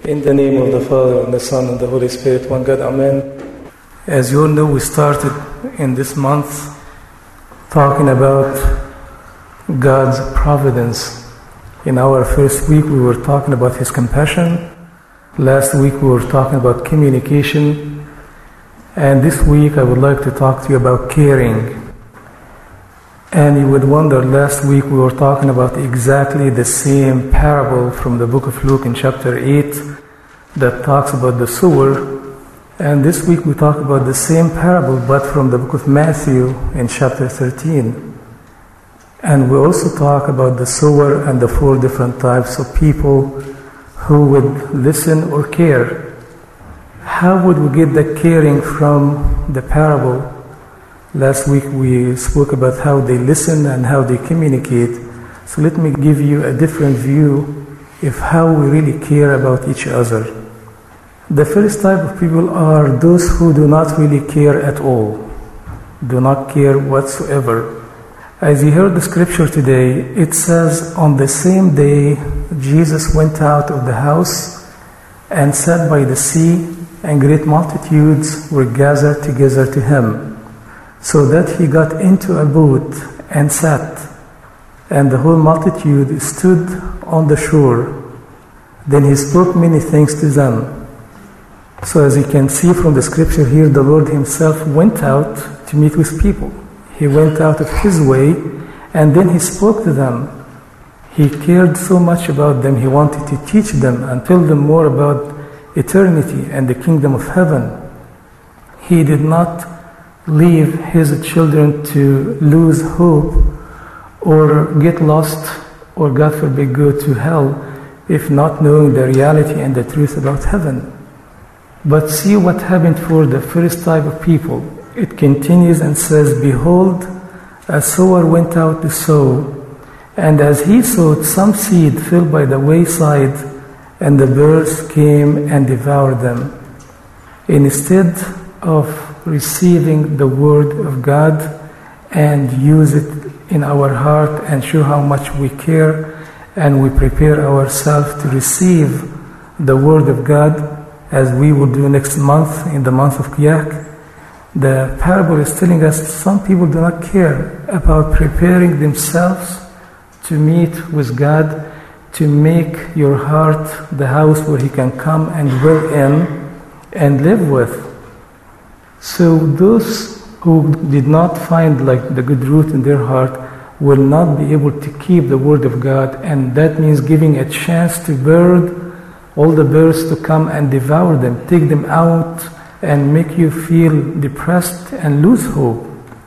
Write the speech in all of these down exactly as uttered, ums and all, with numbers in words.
In the name of the Father, and the Son, and the Holy Spirit, one God, Amen. As you all know, we started in this month talking about God's providence. In our first week, we were talking about His compassion. Last week, we were talking about communication. And this week, I would like to talk to you about caring. And you would wonder, last week we were talking about exactly the same parable from the book of Luke in chapter eight that talks about the sower. And this week we talk about the same parable but from the book of Matthew in chapter thirteen. And we also talk about the sower and the four different types of people who would listen or care. How would we get the caring from the parable? Last week we spoke about how they listen and how they communicate. So let me give you a different view of how we really care about each other. The first type of people are those who do not really care at all, do not care whatsoever. As you heard the scripture today, it says, on the same day Jesus went out of the house and sat by the sea, and great multitudes were gathered together to him, so that he got into a boat and sat, and the whole multitude stood on the shore. Then he spoke many things to them. So as you can see from the scripture here, the Lord himself went out to meet with people. He went out of his way, and then he spoke to them. He cared so much about them, he wanted to teach them and tell them more about eternity and the kingdom of heaven. He did not leave his children to lose hope or get lost or, God forbid, go to hell if not knowing the reality and the truth about heaven. But see what happened for the first type of people. It continues and says, behold, a sower went out to sow, and as he sowed, some seed fell by the wayside, and the birds came and devoured them. Instead of receiving the word of God and use it in our heart and show how much we care and we prepare ourselves to receive the word of God as we will do next month in the month of Kiyak, the parable is telling us some people do not care about preparing themselves to meet with God, to make your heart the house where He can come and dwell in and live with. So those who did not find like the good root in their heart will not be able to keep the word of God, and that means giving a chance to bird, all the birds to come and devour them, take them out and make you feel depressed and lose hope.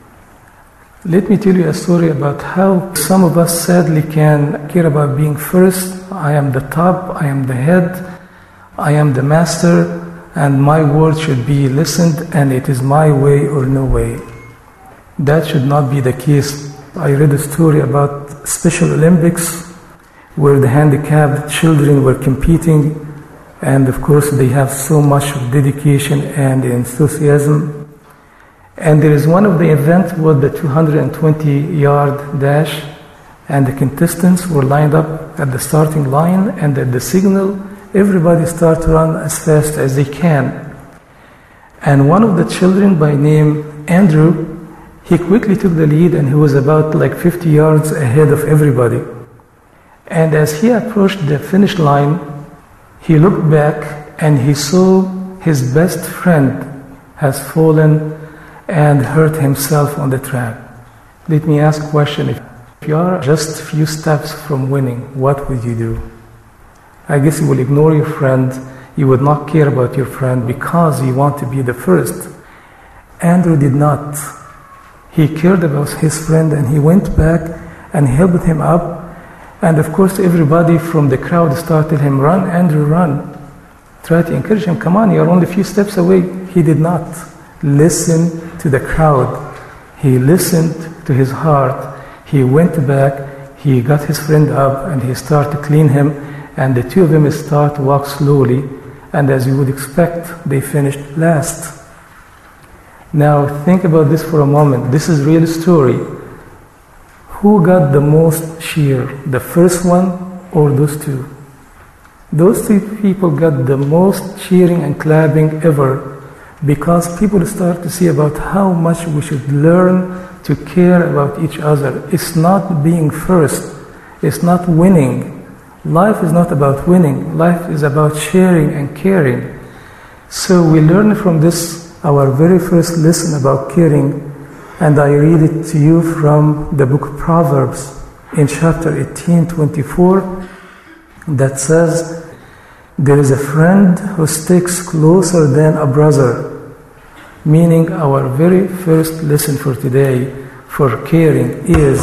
Let me tell you a story about how some of us sadly can care about being first. I am the top, I am the head, I am the master, and my word should be listened, and it is my way or no way. That should not be the case. I read a story about Special Olympics where the handicapped children were competing, and of course they have so much dedication and enthusiasm. And there is one of the events was the two hundred twenty yard dash, and the contestants were lined up at the starting line, and at the signal everybody start to run as fast as they can. And one of the children by name Andrew, he quickly took the lead, and he was about like fifty yards ahead of everybody. And as he approached the finish line, he looked back and he saw his best friend has fallen and hurt himself on the track. Let me ask a question. If you are just a few steps from winning, what would you do? I guess you will ignore your friend. You would not care about your friend because you want to be the first. Andrew did not. He cared about his friend, and he went back and helped him up. And of course, everybody from the crowd started him, run, Andrew, run. Try to encourage him, come on, you're only a few steps away. He did not listen to the crowd. He listened to his heart. He went back, he got his friend up, and he started to clean him. And the two of them start to walk slowly. And as you would expect, they finished last. Now think about this for a moment. This is a real story. Who got the most cheer, the first one or those two? Those two people got the most cheering and clapping ever, because people start to see about how much we should learn to care about each other. It's not being first. It's not winning. Life is not about winning. Life is about sharing and caring. So we learn from this, our very first lesson about caring, and I read it to you from the book of Proverbs in chapter eighteen, twenty-four, that says, "There is a friend who sticks closer than a brother." Meaning our very first lesson for today for caring is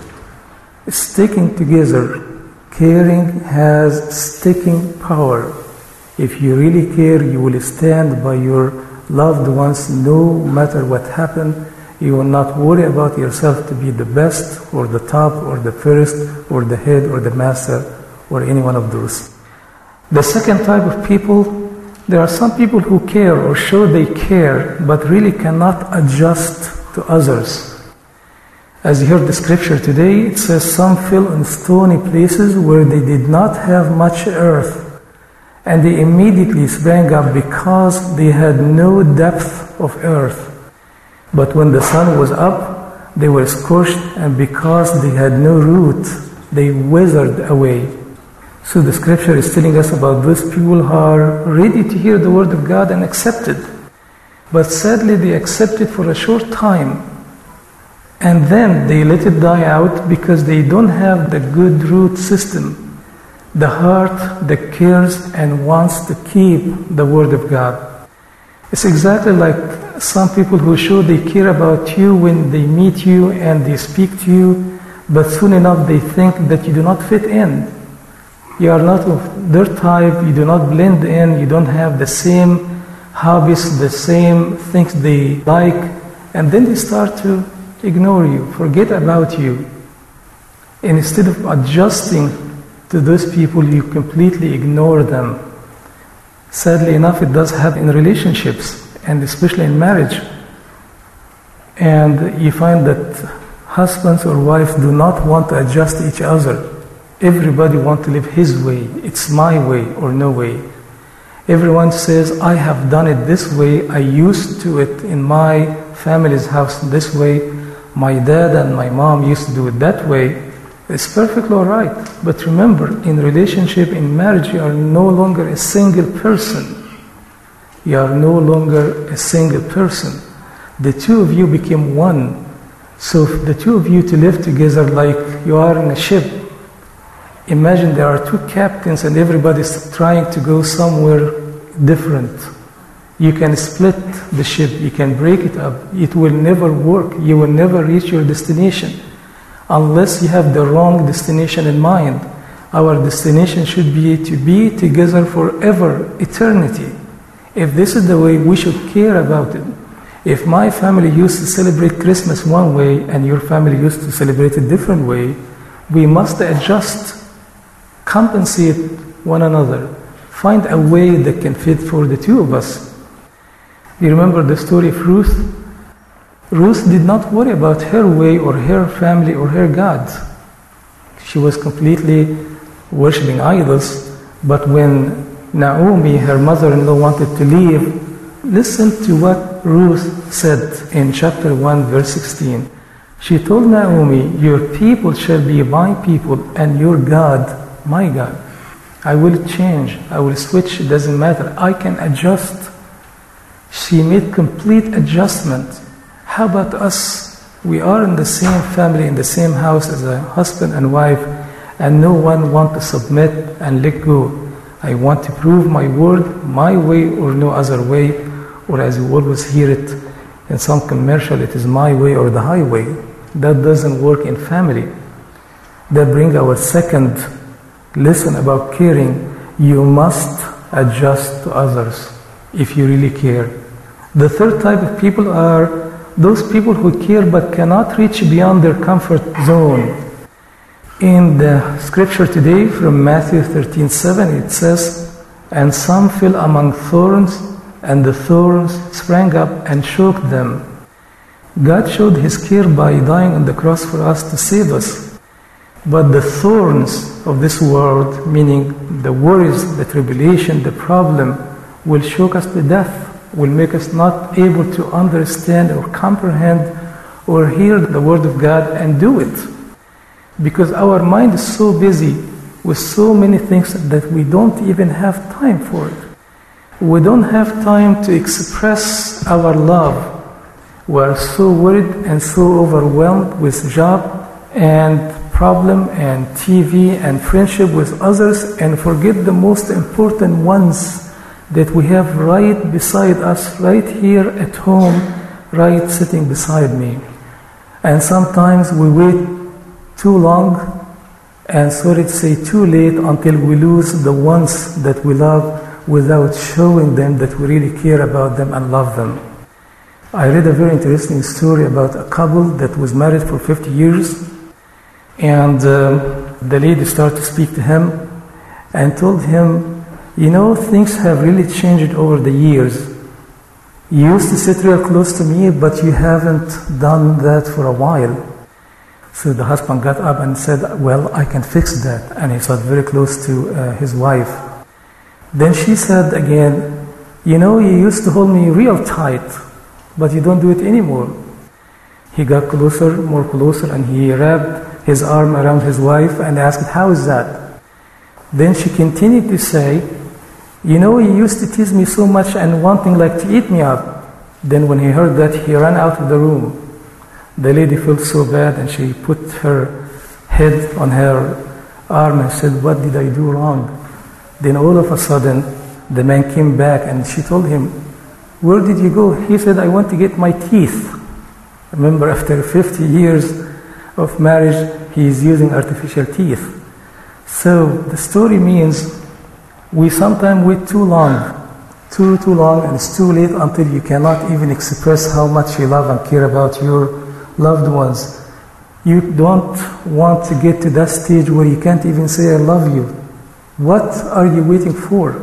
sticking together. Caring has sticking power. If you really care, you will stand by your loved ones no matter what happened. You will not worry about yourself to be the best or the top or the first or the head or the master or any one of those. The second type of people, there are some people who care or show they care but really cannot adjust to others. As you heard the scripture today, it says some fell in stony places where they did not have much earth, and they immediately sprang up because they had no depth of earth. But when the sun was up, they were scorched, and because they had no root, they withered away. So the scripture is telling us about those people who are ready to hear the word of God and accept it. But sadly, they accept it for a short time, and then they let it die out because they don't have the good root system. The heart that cares and wants to keep the Word of God. It's exactly like some people who show they care about you when they meet you and they speak to you, but soon enough they think that you do not fit in. You are not of their type, you do not blend in, you don't have the same hobbies, the same things they like, and then they start to ignore you, forget about you. And instead of adjusting to those people, you completely ignore them. Sadly enough, it does happen in relationships, and especially in marriage. And you find that husbands or wives do not want to adjust to each other. Everybody wants to live his way. It's my way or no way. Everyone says, I have done it this way. I used to it in my family's house this way. My dad and my mom used to do it that way. It's perfectly all right. But remember, in relationship, in marriage, you are no longer a single person. You are no longer a single person. The two of you became one. So for the two of you to live together like you are in a ship, imagine there are two captains and everybody's trying to go somewhere different. You can split the ship, you can break it up. It will never work. You will never reach your destination unless you have the wrong destination in mind. Our destination should be to be together forever, eternity. If this is the way, we should care about it. If my family used to celebrate Christmas one way and your family used to celebrate a different way, we must adjust, compensate one another, find a way that can fit for the two of us. You remember the story of Ruth? Ruth did not worry about her way or her family or her God. She was completely worshiping idols, but when Naomi, her mother-in-law, wanted to leave, listen to what Ruth said in chapter one, verse sixteen. She told Naomi, your people shall be my people and your God, my God. I will change, I will switch, it doesn't matter. I can adjust. She made complete adjustment. How about us? We are in the same family, in the same house as a husband and wife, and no one wants to submit and let go. I want to prove my word, my way or no other way, or as you always hear it in some commercial, it is my way or the highway. That doesn't work in family. That brings our second lesson about caring. You must adjust to others if you really care. The third type of people are those people who care but cannot reach beyond their comfort zone. In the scripture today from Matthew thirteen seven, it says, and some fell among thorns, and the thorns sprang up and choked them. God showed His care by dying on the cross for us to save us. But the thorns of this world, meaning the worries, the tribulation, the problem, will shock us to death, will make us not able to understand or comprehend or hear the Word of God and do it. Because our mind is so busy with so many things that we don't even have time for it. We don't have time to express our love. We are so worried and so overwhelmed with job and problem and T V and friendship with others, and forget the most important ones that we have right beside us, right here at home, right sitting beside me. And sometimes we wait too long, and sorry to say too late, until we lose the ones that we love without showing them that we really care about them and love them. I read a very interesting story about a couple that was married for fifty years, and uh, the lady started to speak to him and told him, you know, things have really changed over the years. You used to sit real close to me, but you haven't done that for a while. So the husband got up and said, well, I can fix that. And he sat very close to uh, his wife. Then she said again, you know, you used to hold me real tight, but you don't do it anymore. He got closer, more closer, and he wrapped his arm around his wife and asked, how is that? Then she continued to say, you know, you used to tease me so much and wanting like to eat me up. Then when he heard that, he ran out of the room. The lady felt so bad, and she put her head on her arm and said, what did I do wrong? Then all of a sudden, the man came back, and she told him, where did you go? He said, I want to get my teeth. Remember, after fifty years of marriage, he is using artificial teeth. So the story means we sometimes wait too long, too, too long, and it's too late until you cannot even express how much you love and care about your loved ones. You don't want to get to that stage where you can't even say, I love you. What are you waiting for?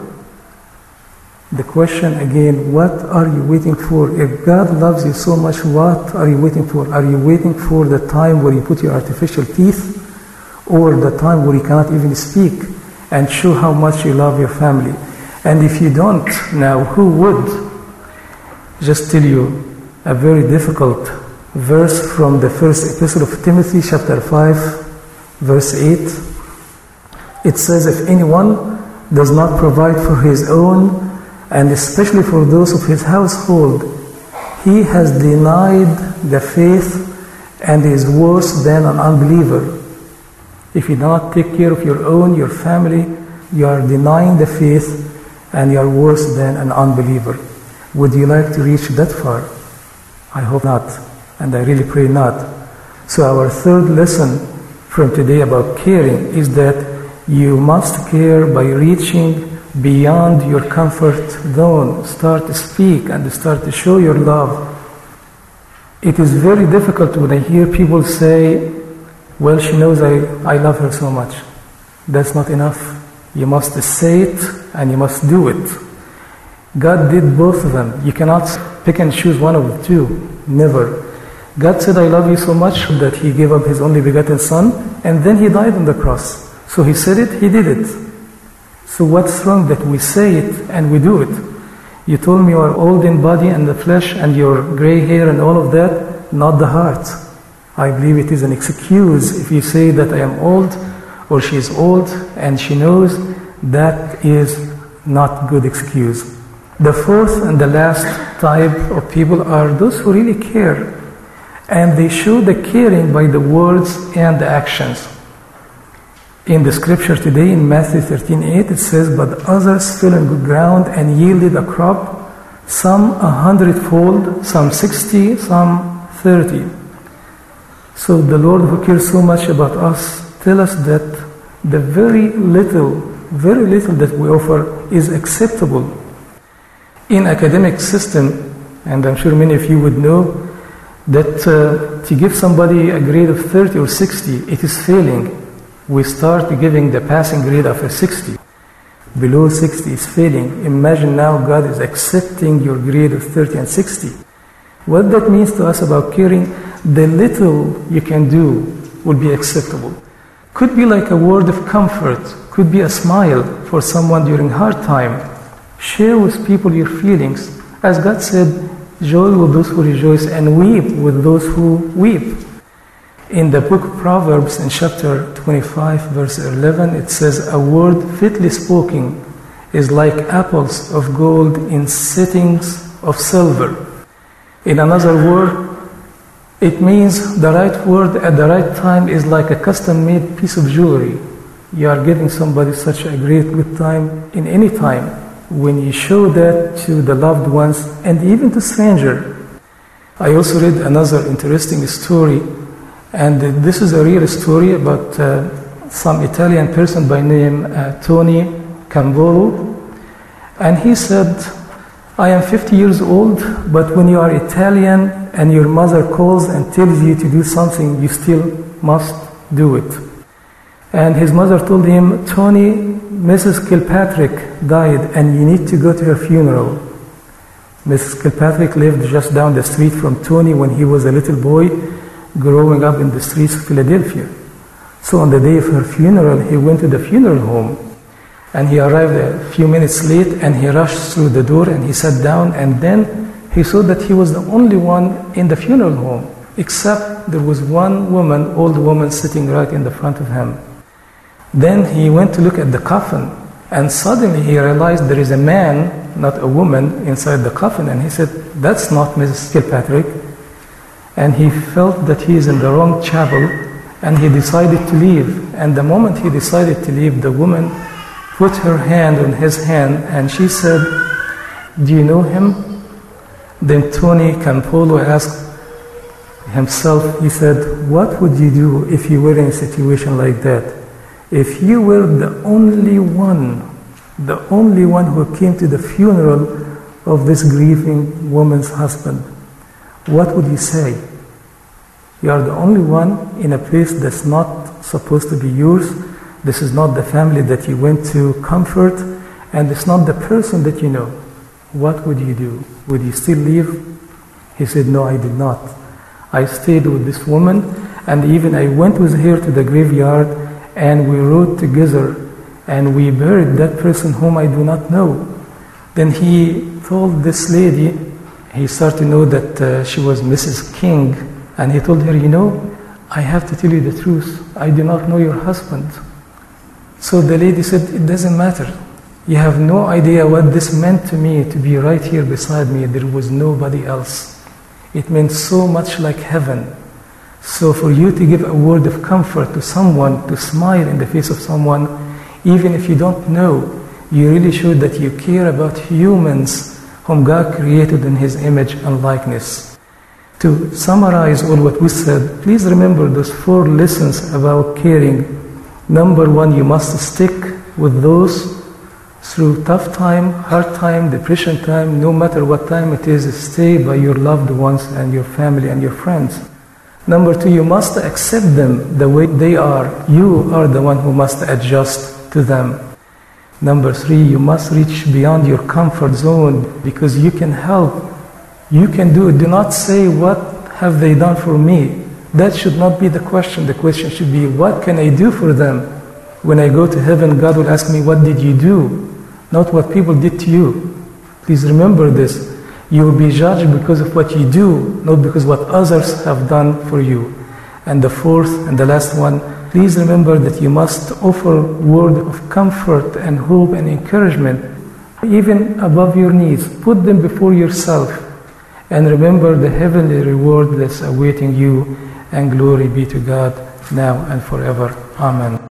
The question again, what are you waiting for? If God loves you so much, what are you waiting for? Are you waiting for the time where you put your artificial teeth, or the time where you cannot even speak and show how much you love your family? And if you don't now, who would? Just tell you a very difficult verse from the first epistle of Timothy, chapter five, verse eight. It says, if anyone does not provide for his own, and especially for those of his household, he has denied the faith and is worse than an unbeliever. If you do not take care of your own, your family, you are denying the faith and you are worse than an unbeliever. Would you like to reach that far? I hope not, and I really pray not. So our third lesson from today about caring is that you must care by reaching beyond your comfort zone. Start to speak and start to show your love. It is very difficult when I hear people say, well, she knows I, I love her so much. That's not enough. You must say it and you must do it. God did both of them. You cannot pick and choose one of the two. Never. God said, I love you so much that he gave up his only begotten son, and then he died on the cross. So he said it, he did it. So what's wrong that we say it and we do it? You told me you are old in body and the flesh and your gray hair and all of that, not the heart. I believe it is an excuse if you say that I am old or she is old and she knows. That is not good excuse. The fourth and the last type of people are those who really care, and they show the caring by the words and the actions. In the scripture today in Matthew thirteen eight, it says, but others fell on good ground and yielded a crop, some a hundredfold, some sixty, some thirty. So the Lord, who cares so much about us, tells us that the very little, very little that we offer is acceptable. In academic system, and I'm sure many of you would know, that uh, to give somebody a grade of thirty or sixty, it is failing. We start giving the passing grade after sixty. Below sixty is failing. Imagine now God is accepting your grade of thirty and sixty. What that means to us about caring, the little you can do will be acceptable. Could be like a word of comfort, could be a smile for someone during hard time. Share with people your feelings. As God said, joy with those who rejoice and weep with those who weep. In the book of Proverbs, in chapter twenty-five, verse eleven, it says, a word fitly spoken is like apples of gold in settings of silver. In another word, it means the right word at the right time is like a custom-made piece of jewelry. You are giving somebody such a great good time in any time when you show that to the loved ones and even to strangers. I also read another interesting story, and this is a real story about uh, some Italian person by name uh, Tony Campolo, and he said, I am fifty years old, but when you are Italian and your mother calls and tells you to do something, you still must do it. And his mother told him, Tony, Missus Kilpatrick died and you need to go to her funeral. Missus Kilpatrick lived just down the street from Tony when he was a little boy growing up in the streets of Philadelphia. So on the day of her funeral, he went to the funeral home. And he arrived a few minutes late and he rushed through the door and he sat down, and then he saw that he was the only one in the funeral home, except there was one woman, old woman, sitting right in the front of him. Then he went to look at the coffin, and suddenly he realized there is a man, not a woman, inside the coffin, and he said, that's not Missus Kilpatrick. And he felt that he is in the wrong chapel, and he decided to leave. And the moment he decided to leave, the woman put her hand on his hand and she said, do you know him? Then Tony Campolo asked himself, he said, what would you do if you were in a situation like that? If you were the only one, the only one who came to the funeral of this grieving woman's husband, what would you say? You are the only one in a place that's not supposed to be yours. This is not the family that you went to comfort, and it's not the person that you know. What would you do? Would you still leave? He said, no, I did not. I stayed with this woman, and even I went with her to the graveyard, and we rode together, and we buried that person whom I do not know. Then he told this lady, he started to know that uh, she was Missus King, and he told her, you know, I have to tell you the truth. I do not know your husband. So the lady said, it doesn't matter. You have no idea what this meant to me to be right here beside me. There was nobody else. It meant so much like heaven. So for you to give a word of comfort to someone, to smile in the face of someone, even if you don't know, you really show that you care about humans whom God created in His image and likeness. To summarize all what we said, please remember those four lessons about caring. Number one, you must stick with those through tough time, hard time, depression time, no matter what time it is, stay by your loved ones and your family and your friends. Number two, you must accept them the way they are. You are the one who must adjust to them. Number three, you must reach beyond your comfort zone because you can help. You can do it. Do not say, what have they done for me? That should not be the question. The question should be, what can I do for them? When I go to heaven, God will ask me, what did you do? Not what people did to you. Please remember this. You will be judged because of what you do, not because what others have done for you. And the fourth and the last one, please remember that you must offer word of comfort and hope and encouragement, even above your needs. Put them before yourself. And remember the heavenly reward that's awaiting you. And glory be to God now and forever. Amen.